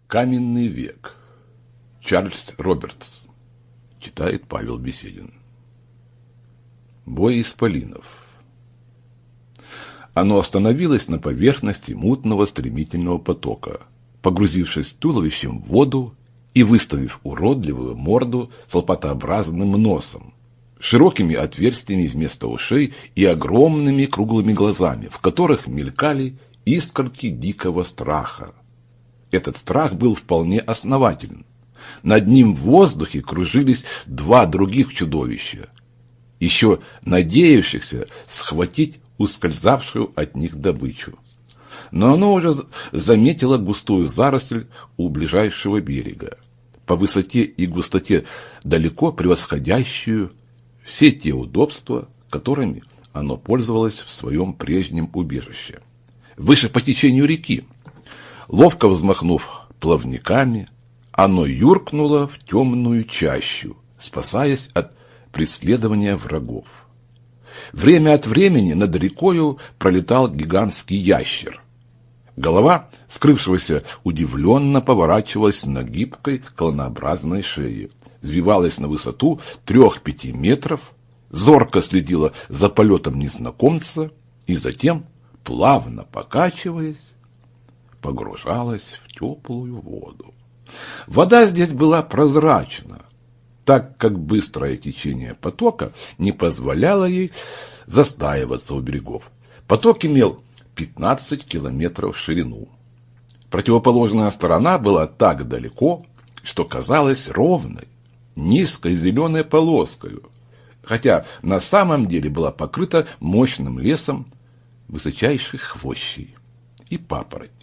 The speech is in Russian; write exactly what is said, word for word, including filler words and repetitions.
Каменный век. Чарльз Робертс. Читает Павел Беседин. Бой исполинов. Оно остановилось на поверхности мутного стремительного потока, погрузившись туловищем в воду и выставив уродливую морду с лопатообразным носом, широкими отверстиями вместо ушей и огромными круглыми глазами, в которых мелькали искорки дикого страха. Этот страх был вполне основателен. Над ним в воздухе кружились два других чудовища, еще надеявшихся схватить ускользавшую от них добычу. Но оно уже заметило густую заросль у ближайшего берега, по высоте и густоте далеко превосходящую все те удобства, которыми оно пользовалось в своем прежнем убежище. Выше по течению реки, ловко взмахнув плавниками, оно юркнуло в темную чащу, спасаясь от преследования врагов. Время от времени над рекою пролетал гигантский ящер. Голова скрывшегося удивленно поворачивалась на гибкой клонообразной шее, взвивалась на высоту трех-пяти метров, зорко следила за полетом незнакомца и затем, плавно покачиваясь, погружалась в теплую воду. Вода здесь была прозрачна, так как быстрое течение потока не позволяло ей застаиваться у берегов. Поток имел пятнадцать километров в ширину. Противоположная сторона была так далеко, что казалась ровной, низкой зеленой полоской, хотя на самом деле была покрыта мощным лесом высочайших хвощей и папоротников.